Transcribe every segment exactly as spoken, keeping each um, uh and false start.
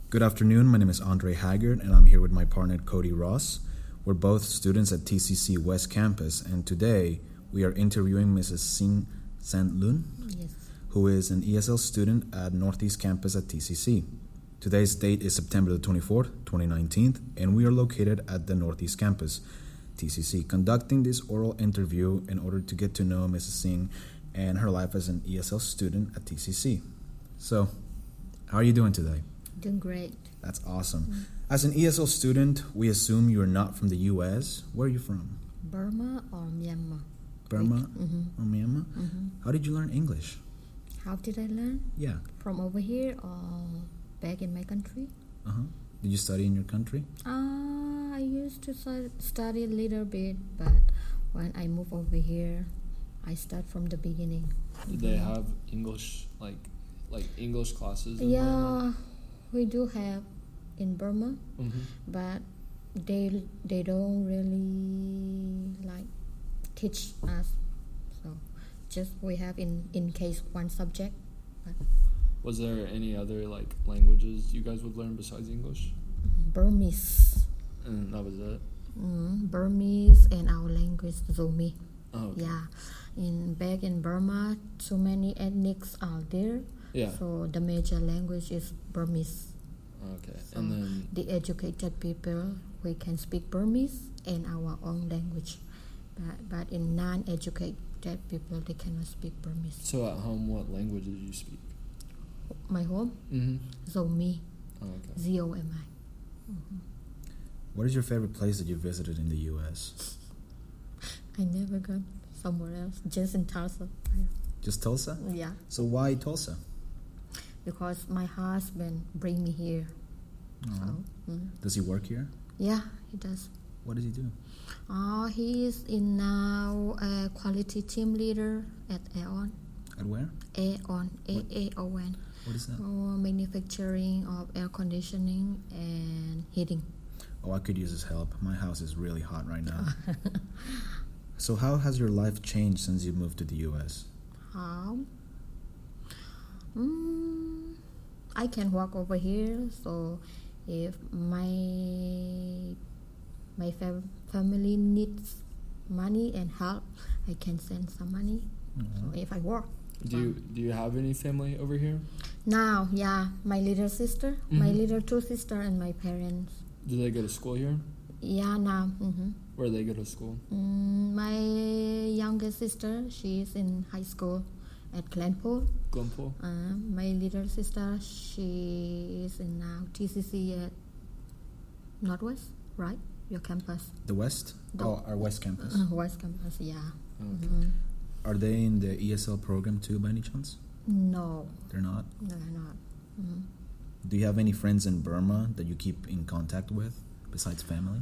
Good afternoon. My name is Andre Haggard, and I'm here with my partner Cody Ross. We're both students at T C C West Campus, and today we are interviewing Missus Singh Sandlun, Yes. who is an E S L student at Northeast Campus at T C C. Today's date is September the twenty-fourth, twenty nineteen, and we are located at the Northeast Campus, T C C, conducting this oral interview in order to get to know Missus Singh and her life as an E S L student at T C C. So, how are you doing today? Doing great. That's awesome. Mm-hmm. As an E S L student, we assume you're not from the U S. Where are you from? Burma or Myanmar? Burma Mm-hmm. or Myanmar? Mm-hmm. How did you learn English? How did I learn? Yeah. From over here or back in my country? Uh-huh. Did you study in your country? Uh, I used to stu- study a little bit, but when I moved over here, I start from the beginning. Did they have English, like like English classes? in Yeah, Burma? we do have in Burma, Mhm. but they they don't really like teach us. So just we have in in case one subject. But Was there any other like languages you guys would learn besides English? Burmese, And that was it. mm, Burmese, and our language Zomi. Oh, okay. Yeah, in back in Burma, too many ethnics are there. Yeah. So the major language is Burmese. Okay. So And then the educated people, we can speak Burmese and our own language, but but in non-educated people, they cannot speak Burmese. so at home, what language did you speak? My home, Mm-hmm. Zomi, Oh, okay. Z O M I. What is your favorite place that you visited in the U S? I never gone somewhere else, just in Tulsa. Just Tulsa? Yeah, So why Tulsa? because my husband bring me here. Aw. So, mm. Does he work here? Yeah, he does. What does he do? Uh, he is in now a quality team leader at Aeon. At where? Aeon, A A O N. What is that? Oh, manufacturing of air conditioning and heating. Oh, I could use his help. My house is really hot right now. So how has your life changed since you moved to the U S? How? Mm, I can walk over here, so if my my fam- family needs money and help, I can send some money. Mhm. So if I work. Do you do you have any family over here? Now, yeah, my little sister, my Mhm. little two sister, and my parents. Do they go to school here? Yeah, now. Mm-hmm. Where do they go to school? Mm, my youngest sister, she is in high school at Glenpool. Glenpool? Uh, my little sister, she is in now T C C at Northwest, right? Your campus. The West? The- Oh, our West Campus. Uh, West campus, yeah. Okay. Mhm. Are they in the E S L program too, by any chance? No, They're not. no, not. Mhm. Do you have any friends in Burma that you keep in contact with besides family?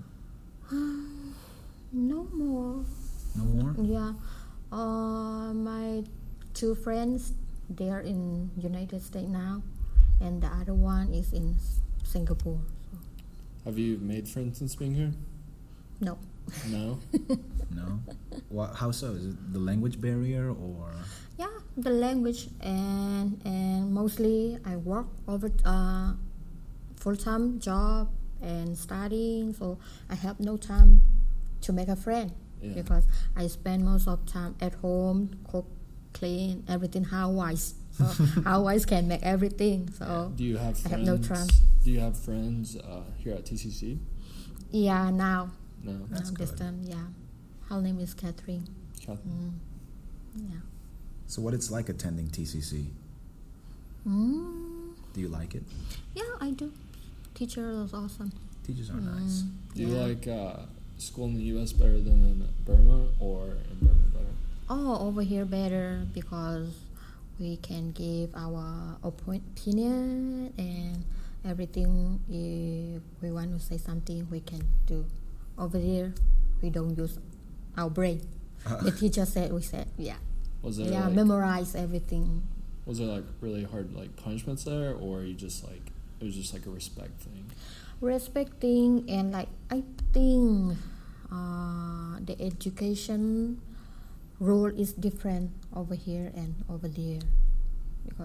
No more. No more? Yeah. Uh, my two friends, they are in United States now, and the other one is in S- Singapore. So, Have you made friends since being here? no. No. No? What, how so? Is it the language barrier or? Yeah, the language and and mostly I work over uh, full time job and studying, so I have no time to make a friend Yeah. because I spend most of time at home, cook, clean, everything housewives. So housewives can make everything. So Do you have I friends? have no time. Do you have friends uh, here at T C C? yeah, now No. That's now this good. time, yeah. Her name is Catherine. Catherine. Mm. Yeah. So what it's like attending T C C? Mm. Do you like it? Yeah, I do. Teacher is awesome. Teachers are nice. Mm, Do you yeah. like uh, school in the U S better than in Burma, or in Burma better? Oh, over here better because we can give our opinion and everything. If we want to say something, we can do. Over there, we don't use our brain. Uh, The teacher said, we said, yeah, Was there yeah, like, memorize everything. was there like really hard like punishments there, or you just like it was just like a respect thing? Respecting and like I think uh, the education role is different over here and over there because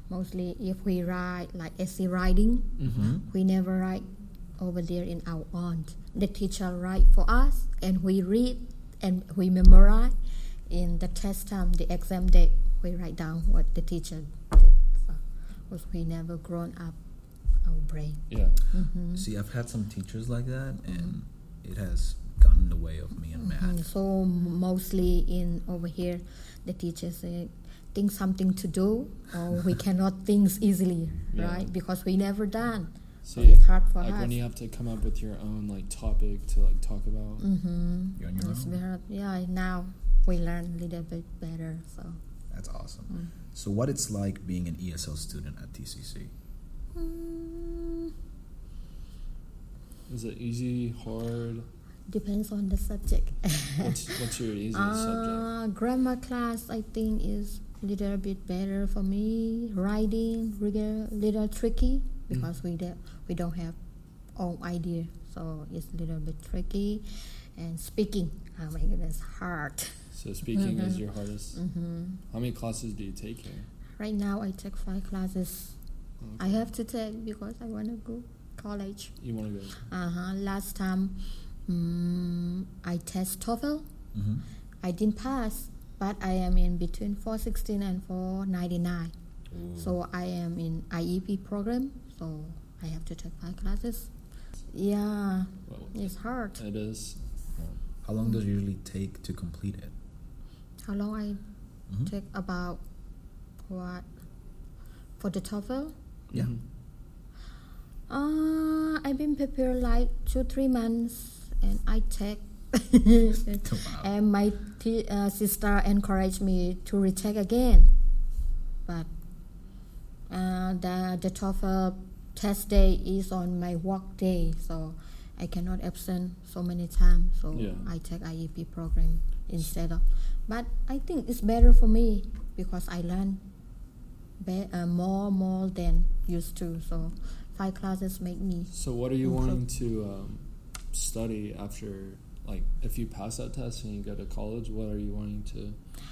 Mostly if we write like essay writing, Mm-hmm. we never write over there in our own. The teacher write for us and we read and we memorize. In the test time, the exam day, we write down what the teacher did. So, because we never grown up our brain. Yeah. Mm-hmm. See, I've had some teachers like that, and it has gotten in the way of me in Mhm. math. So m- mostly in over here, the teacher say, think something to do, or we cannot think easily, Yeah. right? Because we never done. So So it's hard for like us. when you have to come up with your own like topic to like talk about. Mm-hmm. You're on your It's own. very, yeah, now we learn a little bit better. So That's awesome. mm. So, what it's like being an E S L student at T C C? Mm, Is it easy, hard? depends on the subject. What's what's your easiest subject? Uh, grammar class, I think, is a little bit better for me. Writing, little, little tricky because we de- we don't have own idea, so it's a little bit tricky. And speaking, oh my goodness, hard. So speaking is Mhm. your hardest. hmm How many classes do you take here? Right now, I take five classes. I have to take because I want to go college. You want to go? Uh huh. Last time, um, I test TOEFL. Mm-hmm. I didn't pass, but I am in between four sixteen and four ninety-nine. So I am in I E P program. So I have to take five classes. Yeah, Well, it's hard. it is. How long does it usually take to complete it? How long I Mhm. take about what for the TOEFL? Yeah. Mhm. Uh, I've been prepared like two three months, and I take. Wow. And my t- uh, sister encouraged me to retake again, but uh, the the TOEFL test day is on my work day, so I cannot absent so many times. So Yeah. I take I E P program instead of. But I think it's better for me because I learn be- uh, more more than used to. So five classes make me. So what are you Improve. wanting to um, study after? Like, if you pass that test and you go to college, what are you wanting to?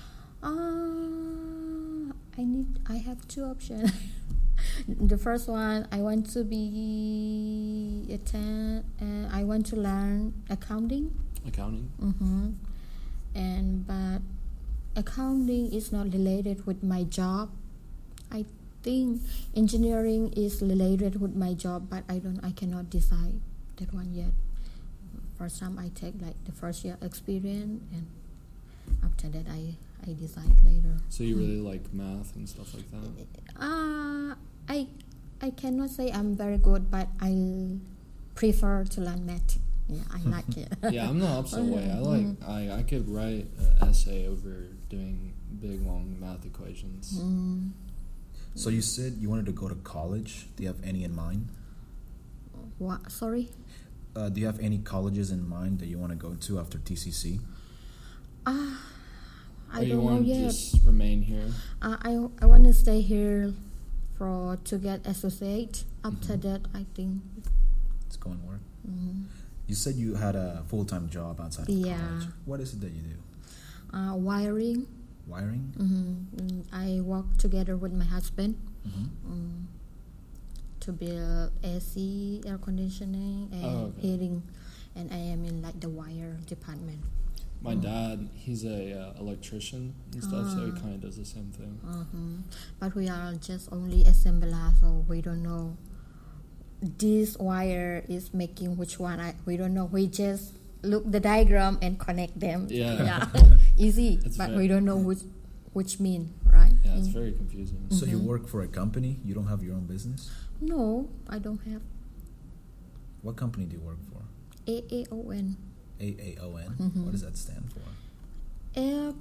Uh, I need. I have two options. The first one, I want to be a ten, uh, I want to learn accounting. Accounting. Mm-hmm. And but accounting is not related with my job. I think engineering is related with my job, but I don't. I cannot decide that one yet. First time I take like the first year experience, and after that I I decide later. So you really like math and stuff like that? Uh, I I cannot say I'm very good, but I prefer to learn math. Yeah, I like it. Yeah, I'm the opposite way. I like I, I could write an essay over doing big long math equations. Mm, So you said you wanted to go to college. Do you have any in mind? what? Sorry. Uh, do you have any colleges in mind that you want to go to after T C C? Ah, I or you don't know want to yet. just remain here? Uh, I I want to stay here for to get associate. After Mhm. that, I think. It's going to work. Mm, You said you had a full-time job outside of Yeah. college. What is it that you do? uh, wiring. Wiring? Mm-hmm. I work together with my husband. Mm-hmm. um, to build A C, air conditioning, and Oh, okay. heating, and I am in like the wire department. My Oh. dad, he's a uh, electrician and stuff, so he Ah. kind of does the same thing. Uh-huh. But we are just only assembler, so we don't know this wire is making which one. I, we don't know. We just look the diagram and connect them. Yeah. Easy, It's but very- we don't know which which mean, right? Yeah, it's Mm. very confusing. So you Mhm. work for a company? You don't have your own business? No, I don't have What company do you work for? A A O N. A A O N? Mhm. What does that stand for? Air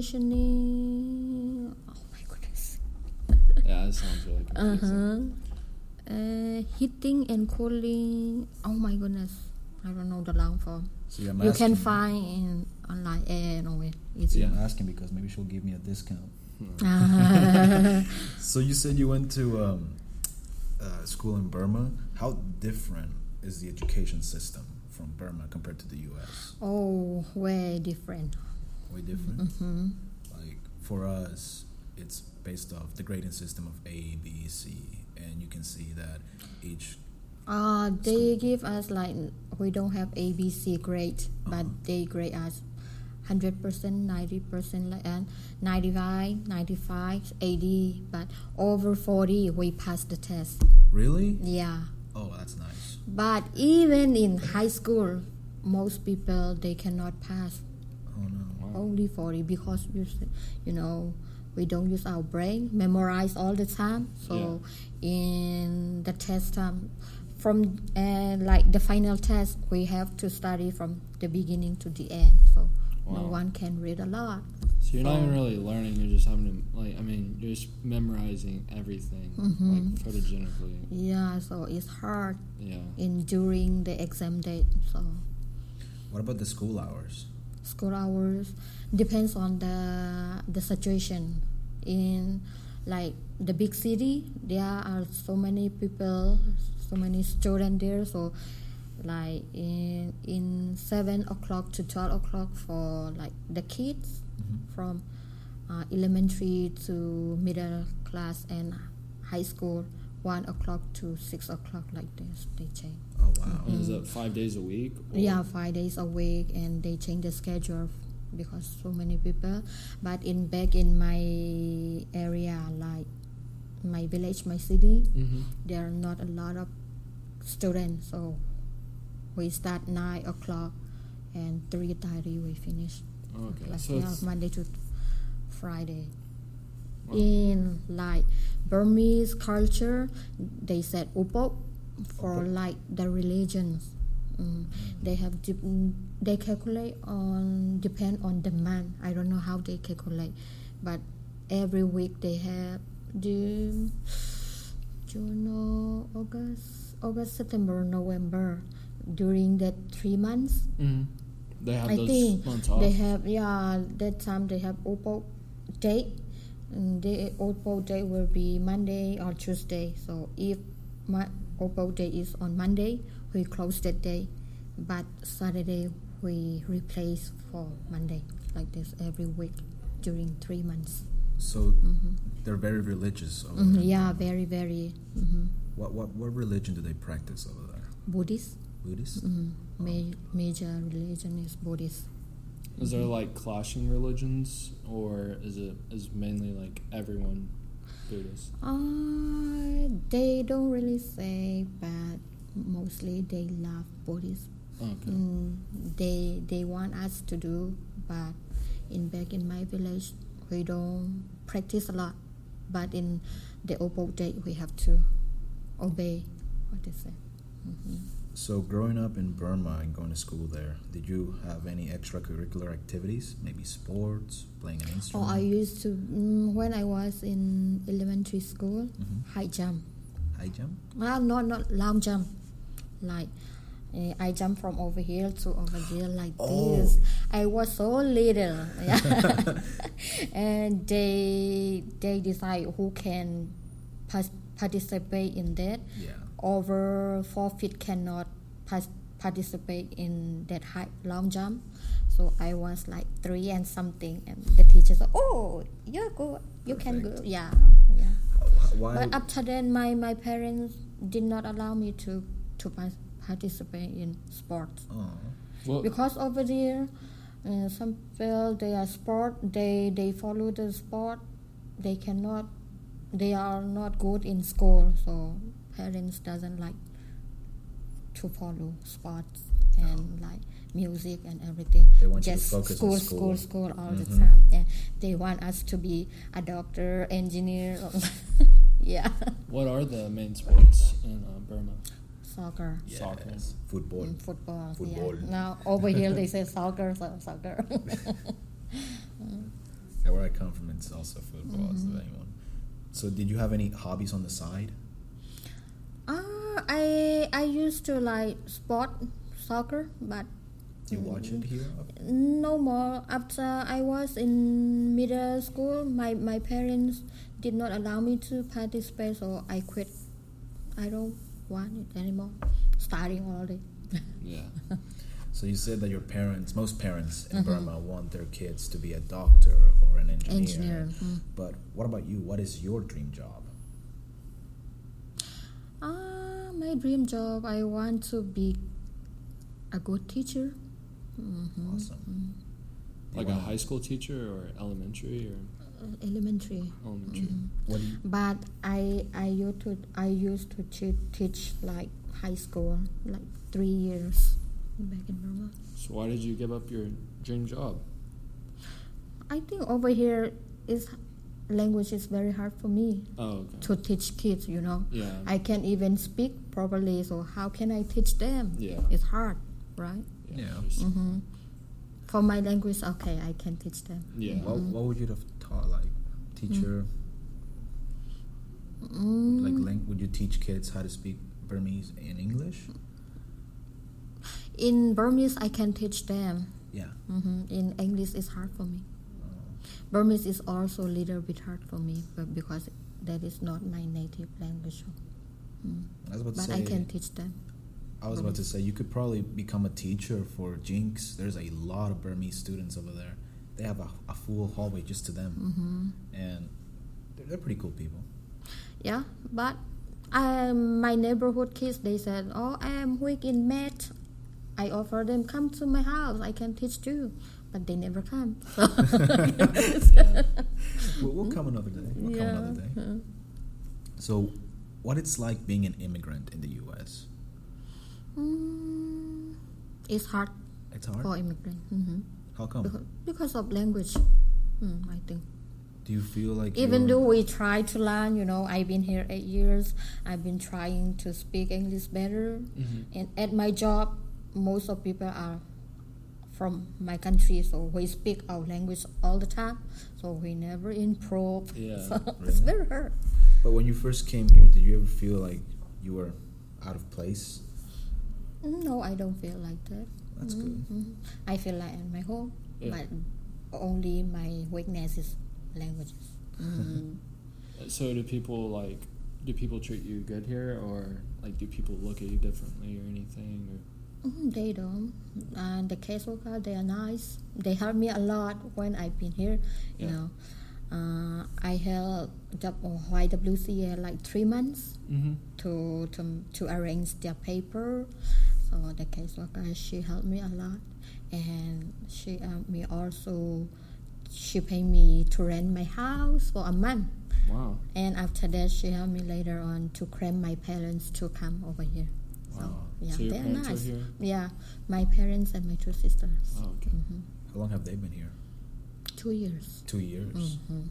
conditioning. Oh my goodness. Yeah, it sounds really Uh confusing. huh. Uh, heating and cooling. Oh my goodness. I don't know the long form. So I'm You can asking- find in online and all it. It's See, I'm asking because maybe she'll give me a discount. Hmm. uh, So you said you went to um, uh, school in Burma. How different is the education system from Burma compared to the U S? oh, way different. Way different. Mm-hmm. Like for us, it's based off the grading system of A, B, C, and you can see that each. Uh, they School. give us like we don't have A B C grade, but Uh-huh. they grade us hundred percent, ninety percent, like and ninety-five, ninety-five, eighty. But over forty, we pass the test. Really? Yeah. Oh, that's nice. But even in high school, most people they cannot pass Oh no. Wow. only forty because you s- you know we don't use our brain memorize all the time. So in the test time, from uh, like the final test, we have to study from the beginning to the end. So no Wow. one can read a lot. So you're not even So- really learning. You're just having to like. I mean, you're just memorizing everything Mhm. like photogenically. Yeah, so it's hard Yeah. in during the exam date. So What about the school hours? school hours depends on the the situation. In like the big city, there are so many people, so many students there. So like in in seven o'clock to twelve o'clock for like the kids Mhm. from uh, elementary to middle class and high school. One o'clock to six o'clock like this they change. Oh wow. And is that five days a week? or- Yeah, five days a week, and they change the schedule because so many people. But in back in my area, like my village, my city, Mhm. there are not a lot of students. So we start nine o'clock, and three thirty we finish. Okay. Like So yeah, it's, Monday to Friday. wow. In like Burmese culture, they said upok for Upok. like the religions. Mm. They have dip- mm, they calculate on depend on the month. I don't know how they calculate, but every week they have the June, August, August, September, November. During that three months, Mhm. They have I those think months off. they have yeah that time they have Oppo day. And the Oppo day will be Monday or Tuesday. So if my Oppo day is on Monday, we close that day. But Saturday we replace for Monday like this every week during three months. So Mhm. they're very religious over Mhm, there. Yeah, very very mhm. What what what religion do they practice over there? Buddhist. Buddhist. Mhm. Ma- major religion is Buddhist. Is there like clashing religions, or is it is mainly like everyone Buddhist? Uh, they don't really say, but mostly they love Buddhist. Okay. Mm, they they want us to do, but in back in my village, we don't practice a lot. But in the Oppo day, we have to obey what they say. Mhm. So growing up in Burma and going to school there, did you have any extracurricular activities? Maybe sports, playing an Oh, instrument? I used to mm, when I was in elementary school, Mhm. high jump. High jump. Well, not not long jump, like uh, I jump from over here to over there like Oh. this. I was so little, yeah. And they they decide who can pas- participate in that. Yeah. Over four feet cannot pas- participate in that high long jump. So I was like three and something, and the teacher said, "Oh, you're good. You can go." Perfect. Yeah, yeah. Why? But after that, my, my parents did not allow me to to pa- participate in sports Oh. Well, because over there, uh, some people they are sport they they follow the sport, they cannot, they are not good in school, so parents doesn't like to follow sports and like music and everything. They want you to Just focus on school, school. school, school all the Mhm. time. Yeah, they want us to be a doctor, engineer. Yeah, what are the main sports in uh, Burma? soccer, Yes. Soccer. Football. and football. Football. Yeah. Now over here they say soccer, so soccer. Yeah, where I come from, it's also football. It's the Mhm. main one. So, did you have any hobbies on the side? Ah, I I used to like sport soccer, but Do you watch it here? no more. After I was in middle school, my, my parents did not allow me to participate, so I quit. I don't want it anymore. Studying all day. Yeah. So you said that your parents, most parents in Mhm. Burma, want their kids to be a doctor or an engineer. Engineer. Mm. But what about you? What is your dream job? Ah, my dream job, I want to be a good teacher. Mhm. Awesome. Mm. Like You a wanna- high school teacher or elementary or Uh, elementary. elementary? Mhm. What do you, But I I used to I used to teach, teach like high school, like three years back in Burma. So why did you give up your dream job? I think over here is language is very hard for me Oh, okay. to teach kids. You know, Yeah. I can't even speak properly. So how can I teach them? Yeah. It's hard, right? Yeah. understand. Mm-hmm. For my language, okay, I can teach them. Yeah. what, what would you have taught? Like teacher, Mm. like lang- would you teach kids how to speak Burmese in English? In Burmese, I can teach them. Yeah. hmm In English, it's hard for me. Oh. Burmese is also a little bit hard for me, but because that is not my native language. Mm. I was about to But say. I can teach them. I was about to say you could probably become a teacher for Jinx. There's a lot of Burmese students over there. They have a, a full hallway just to them, hmm and they're, they're pretty cool people. Yeah, but I, my neighborhood kids, they said, "Oh, I am weak in math." I offer them, "Come to my house. I can teach you," but they never come. Yeah. We'll, we'll come another day. We'll come another day. Uh, So, what it's like being an immigrant in the U S? mm, it's hard It's hard. for immigrants. hmm How come? Because, because of language, mm, I think. Do you feel like Even you're- though we try to learn, you know, I've been here eight years. I've been trying to speak English better, Mhm. and at my job, most of people are from my country, so we speak our language all the time. So we never improve. Yeah, So it's really? very hard. But when you first came here, did you ever feel like you were out of place? No, I don't feel like that. That's Mhm, good. mhm. I feel like in my home, Yeah. but only my weakness is languages. Mhm. So do people like? Do people treat you good here, or like do people look at you differently or anything? Or Mm, They don't. And the caseworker, they are nice. They help me a lot when I've been here. You Yeah. know, uh, I held Y W C A like three months mm-hmm. to to to arrange their paper. So the caseworker, she helped me a lot, and she helped me also. She paid me to rent my house for a month, Wow. and after that, she helped me later on to claim my parents to come over here. So Wow. yeah, So your they're parents are nice. here? Yeah, my parents and my two sisters. Oh, okay. hmm How long have they been here? Two years. Two years. hmm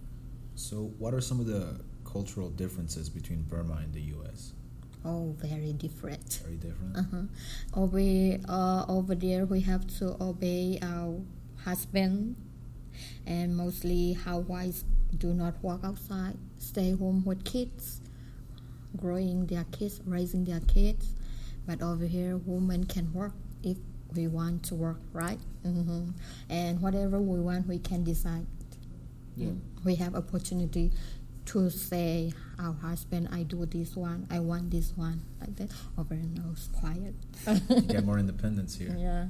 So, what are some of the cultural differences between Burma and the U S? Oh, very different. Very different. Uh-huh. Over uh, over there, we have to obey our husband, and mostly housewives do not work outside, stay home with kids, growing their kids, raising their kids. But over here, women can work if we want to work, right? hmm And whatever we want, we can decide. Yeah. We have opportunity to say, our husband, I do this one, I want this one, like that. Over there, no, it's quiet. You get more independence here. Yeah.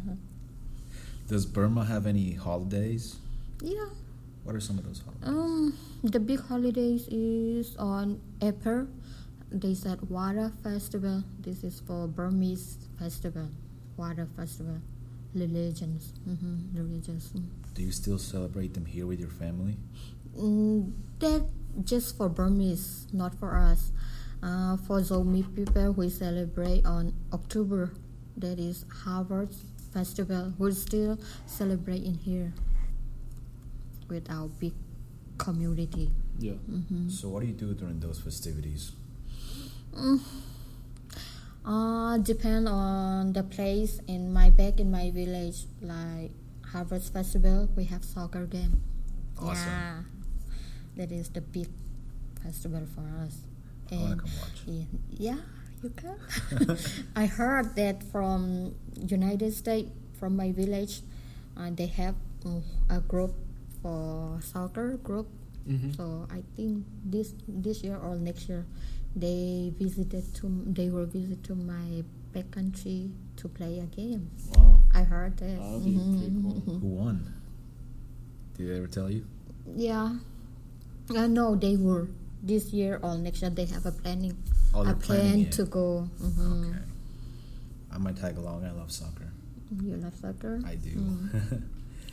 Does Burma have any holidays? Yeah. What are some of those holidays? Um, the big holidays is on April. They said Water Festival. This is for Burmese festival. Water Festival. Religions. Mm-hmm. Religions. Mm. Do you still celebrate them here with your family? Mm, that just for Burmese, not for us. Uh, for Zomi people, we celebrate on October. That is Harvard Festival. We still celebrate in here with our big community. Yeah. Mm-hmm. So, what do you do during those festivities? Mm. Uh, depend on the place. In my back in my village, like Harvest Festival, we have soccer game. Awesome. Yeah, that is the big festival for us. I want to come watch. Yeah, yeah, you can. I heard that from United States, from my village, uh, they have uh, a group for soccer group. Mm-hmm. So I think this this year or next year they visited to they were visit to my back country to play a game. Wow. I heard that. That would be pretty cool. Who won? Did they ever tell you? Yeah. Uh, no, they were this year or next year. They have a planning. Oh, a they're plan planning it. to go. Mhm. Okay. I might tag along. I love soccer. You love soccer? I do. Mm.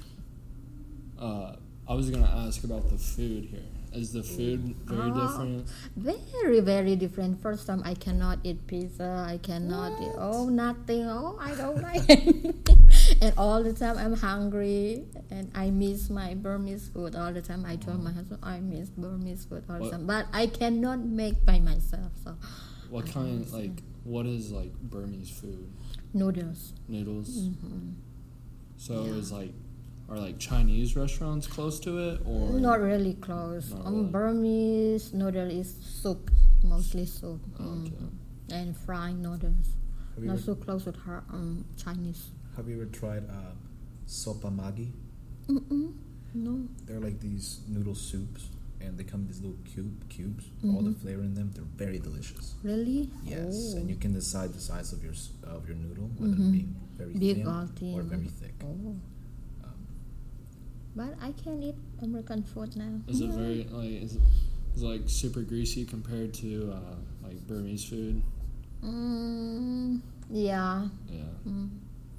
Uh, I was gonna ask about the food here. Is the food very Ah. different? Very, very different. First time I cannot eat pizza. I cannot eat, oh, nothing. Oh, I don't like it. And all the time I'm hungry and I miss my Burmese food all the time. I told my husband I miss Burmese food all the What? time. But I cannot make by myself. So What I kind, understand. like, what is, like, Burmese food? noodles. Noodles? Mhm. So Yeah. is, like, are, like, Chinese restaurants close to it? Or Not really close. Not Um, really. Burmese noodle is soup, mostly soup. Okay. Mhm. And fried noodles. Have you, Not ever, so close with her um, Chinese. have you ever tried uh, sopa magi? Mm-mm. No. They're like these noodle soups, and they come in these little cube cubes. All the Mhm. flavor in them. They're very delicious. Really? Yes, Oh. and you can decide the size of your s- of your noodle, whether Mhm. it being very Big thin or or thin. very thick. Oh. Um, But I can eat American food now. is it Yeah. very, like, is it, is it, like, super greasy compared to, uh, like, Burmese food? Mm, yeah. Yeah. Mm.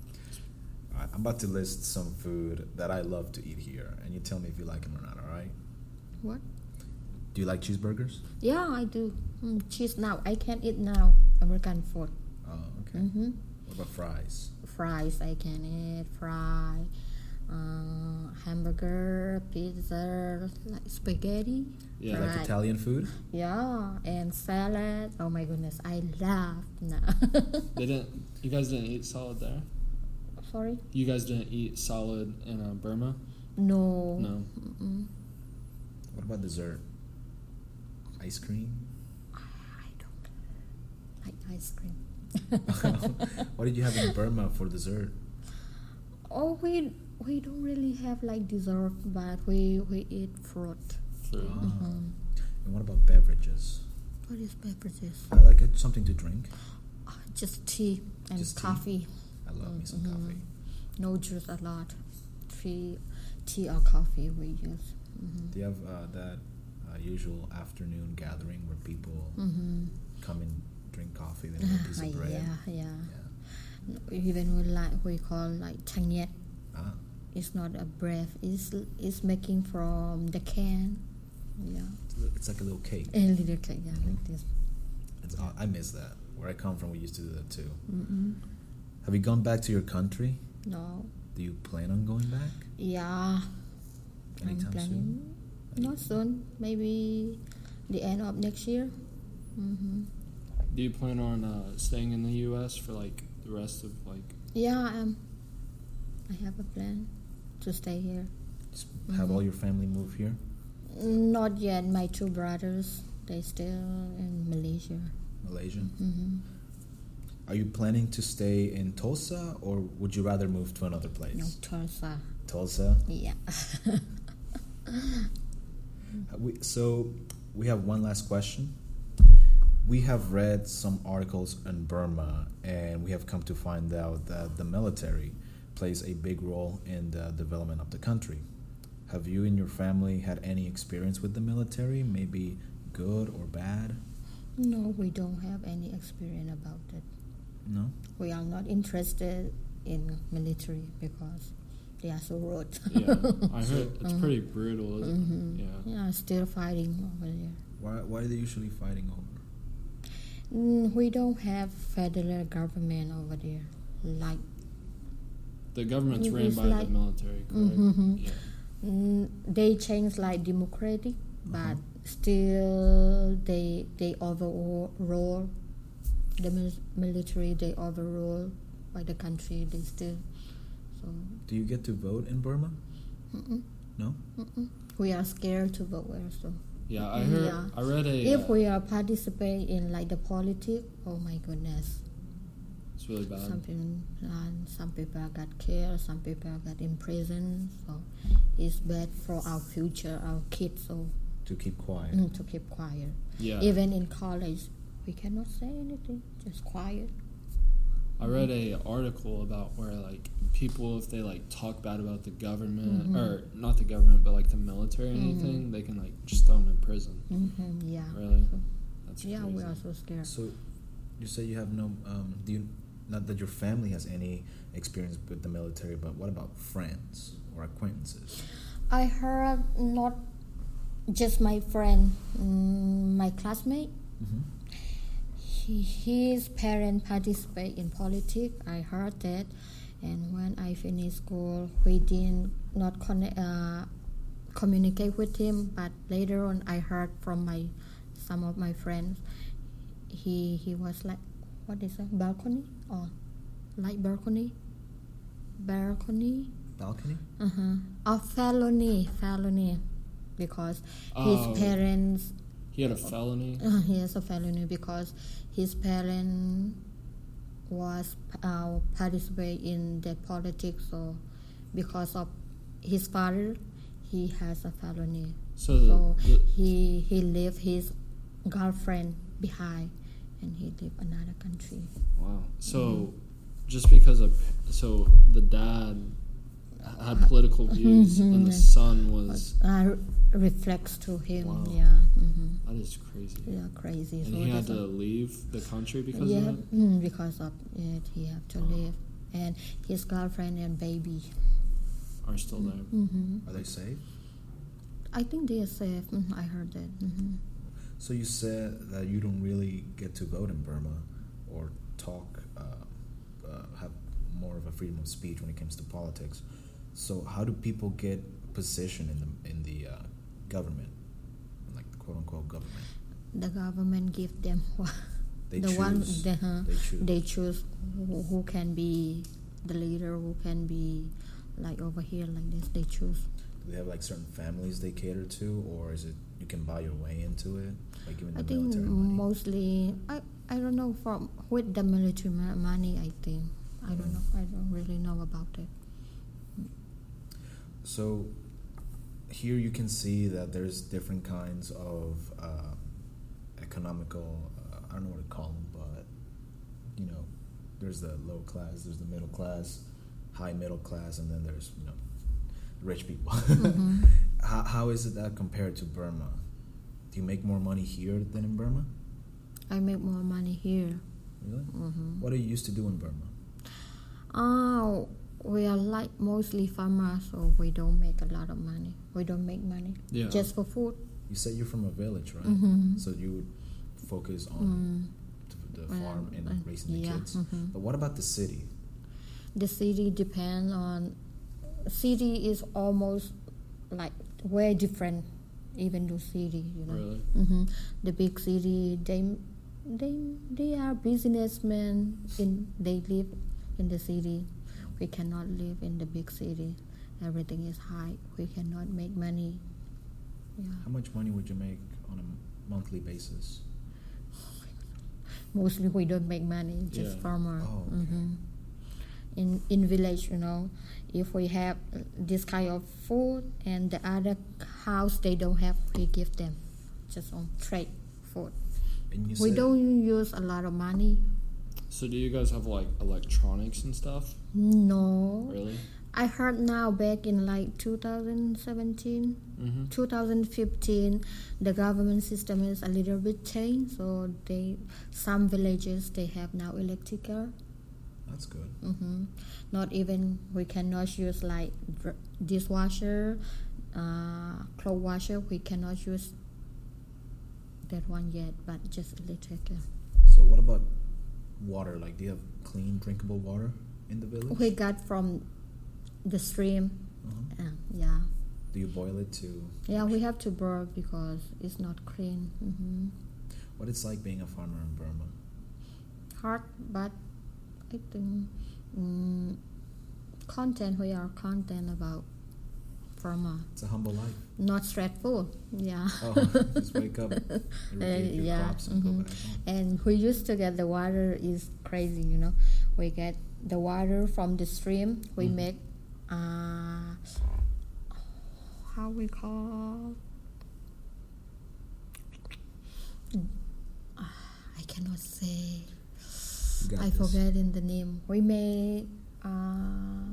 I- I'm about to list some food that I love to eat here, and you tell me if you like them or not. All right? What? Do you like cheeseburgers? Yeah, I do. Mm, cheese now. I can eat now American food. Oh, okay. Mm-hmm. What about fries? Fries I can eat. Fry. Uh, hamburger, pizza, like spaghetti. Do you Yeah. like Right. Italian food? Yeah, and salad. Oh my goodness, I love now. They didn't, you guys didn't eat salad there? Sorry? You guys didn't eat salad in uh, Burma? No. No. Mm-mm. What about dessert? Ice cream? I don't like ice cream. What did you have in Burma for dessert? Oh, we we don't really have like dessert, but we we eat fruit. Fruit. Ah. Mhm. And what about beverages? What is beverages? Uh, like uh, something to drink? Uh, just tea and Just tea? coffee. I love me some Mhm. coffee. No juice a lot. Tea, tea or coffee we use. Mm-hmm. Do you have uh, that uh, usual afternoon gathering where people Mm-hmm. come and drink coffee, then have a piece of bread? Yeah, yeah. Yeah. Even we like we call like changnyet. Ah, It's not a bread. It's it's making from the can. Yeah, it's, a li- it's like a little cake. a little cake. Yeah, like this. It's, uh, I miss that. Where I come from, we used to do that too. Mm-mm. Have you gone back to your country? No. Do you plan on going back Yeah. anytime I'm planning. soon? Not soon. Maybe the end of next year. Mm-hmm. Do you plan on uh, staying in the U S for, like, the rest of, like... Yeah, um, I have a plan to stay here. Just have Mhm. all your family move here? Not yet. My two brothers, they still in Malaysia. Malaysian? Mm-hmm. Are you planning to stay in Tulsa, or would you rather move to another place? No, Tulsa. Tulsa? Yeah. We, so we have one last question. We have read some articles in Burma, and we have come to find out that the military plays a big role in the development of the country. Have you and your family had any experience with the military, maybe good or bad? No, we don't have any experience about it. No? We are not interested in military because they are so rude. Yeah, I heard it's Mhm. pretty brutal, isn't Mhm. it? Yeah. Yeah, still fighting over there. Why, why are they usually fighting over? Mm, we don't have federal government over there. Like, The government's ran It's by like- the military, correct? Mhm. Yeah. mm, they change like democratic, but Uh-huh. still they they overrule the mil- military. They overrule by the country. They still so. Do you get to vote in Burma? Mm-mm, No? mm-mm. We are scared to vote also. Yeah, I heard. Yeah. I read a. If uh, we are participate in like the politics, oh my goodness, it's really bad. some people, uh, some people got killed, some people got in prison. So it's bad for our future, our kids. So To keep quiet. mm, to keep quiet. Yeah. Even in college, we cannot say anything, just quiet. I read a article about where like people, if they like talk bad about the government Mhm. or not the government but like the military or Mhm. anything, they can like just throw them in prison. Mm-hmm, yeah. Really? So, That's yeah, crazy. we are so scared. So, you say you have no. Um, do you? Not that your family has any experience with the military, but what about friends or acquaintances? I heard not just my friend, mm, my classmate. Mm-hmm. He, his parents participate in politics. I heard that, and when I finished school, we did not connect, uh, communicate with him. But later on, I heard from my some of my friends, he he was like, what is that, balcony or like balcony, balcony, Balcony? uh-huh, or felony, felony, because Oh. his parents. He had a felony. Uh, he has a felony because his parent was uh, participate in the politics. So because of his father, he has a felony. So, the, So the, he he left his girlfriend behind, and he lived another country. wow. So Mm-hmm. just because of so the dad had political views and the Mhm. son was Uh, reflects to him. Wow. Yeah. hmm that is crazy. Yeah, crazy. And so he had that's to a- leave the country because yeah, of it. mm, because of it, he have to leave, and his girlfriend and baby. Are still there. hmm Are they safe? I think they are safe. Mhm, I heard that. hmm So you said that you don't really get to vote in Burma or talk, uh, uh, have more of a freedom of speech when it comes to politics. So how do people get position in the in the uh, government, like quote unquote government? The government give them They the choose. one the, uh, They choose. they choose who, who can be the leader, who can be like over here like this. They choose. Do they have like certain families they cater to, or is it you can buy your way into it, like giving the I think military money? mostly. I I don't know from with the military ma- money. I think I don't know. I don't really know about it. So here you can see that there's different kinds of uh, economical, uh, I don't know what to call them, but, you know, there's the low class, there's the middle class, high middle class, and then there's, you know, rich people. Mhm. how, how is it that compared to Burma? Do you make more money here than in Burma? I make more money here. Really? hmm What do you used to do in Burma? Oh, we are like mostly farmers, so we don't make a lot of money. We don't make money Yeah. just for food. You said you're from a village, right? Mhm. So you would focus on Mm. the, the Well, farm and uh, raising the yeah, kids. mhm. But what about the city? The city depends on. City is almost like way different, even the city, you know. Really? hmm The big city, they they they are businessmen. In they live in the city. We cannot live in the big city. Everything is high. We cannot make money. Yeah. How much money would you make on a monthly basis? Mostly we don't make money, just Yeah. farmer. Oh, okay. hmm In in village, you know, if we have this kind of food and the other house they don't have, we give them just on trade food. And you We said, don't use a lot of money. So do you guys have like electronics and stuff? No, Really? I heard now back in like two thousand seventeen, Mm-hmm. two thousand fifteen, the government system is a little bit changed. So they some villages they have now electrical. That's good. hmm Not even we cannot use like dr- dishwasher, uh, clothes washer. We cannot use that one yet, but just electrical. So what about water? Like, do you have clean, drinkable water in the village? We got from the stream. Uh-huh. Uh, yeah, Do you boil it to? yeah. We have to burn because it's not clean. hmm What it's like being a farmer in Burma? Hard, but I think mm, content. We are content about farmer. It's a humble life. Not stressful. Yeah. Oh, just wake up, irrigate your yeah, crops, and mhm. go back home. And we used to get the water is crazy, you know. We get the water from the stream. We Mhm. make uh, how we call I cannot say. You got I this. forget in the name. We made. Uh,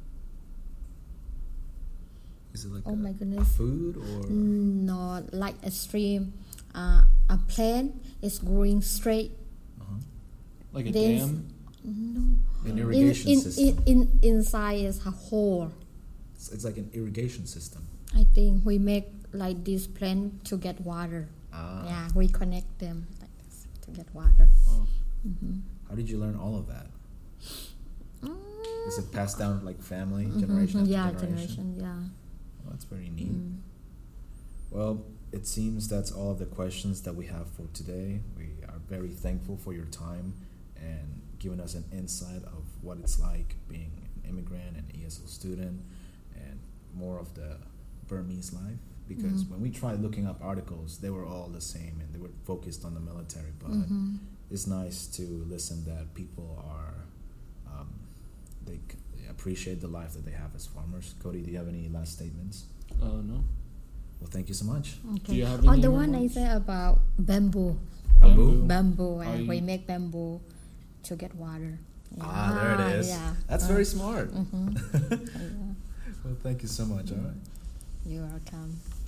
Is it like oh a, my a goodness. food or? Not like a stream. Uh, a plant is growing straight. Uh-huh. Like a There's- dam? No. An In, irrigation in, system. in, in, inside is a hole. It's, it's like an irrigation system. I think we make like this plant to get water. Ah. Yeah, we connect them like this to get water. Oh. Mm-hmm. How did you learn all of that? Mm. Is it passed down like family, Mhm, generation after yeah, generation? generation, yeah. Oh, that's very neat. Mm. Well, it seems that's all of the questions that we have for today. We are very thankful for your time and giving us an insight of what it's like being an immigrant and E S L student and more of the Burmese life. Because Mhm. when we tried looking up articles, they were all the same and they were focused on the military. But Mhm. it's nice to listen that people are, um, they c- they appreciate the life that they have as farmers. Cody, do you have any last statements? Uh, no. Well, thank you so much. Okay. Do you have On any the one I remarks? said about bamboo, Bamboo? bamboo, Are and we you- make bamboo to get water. Ah, there it is. Yeah. That's Uh, very smart. mhm. Yeah. Well, thank you so much. All right. You're welcome.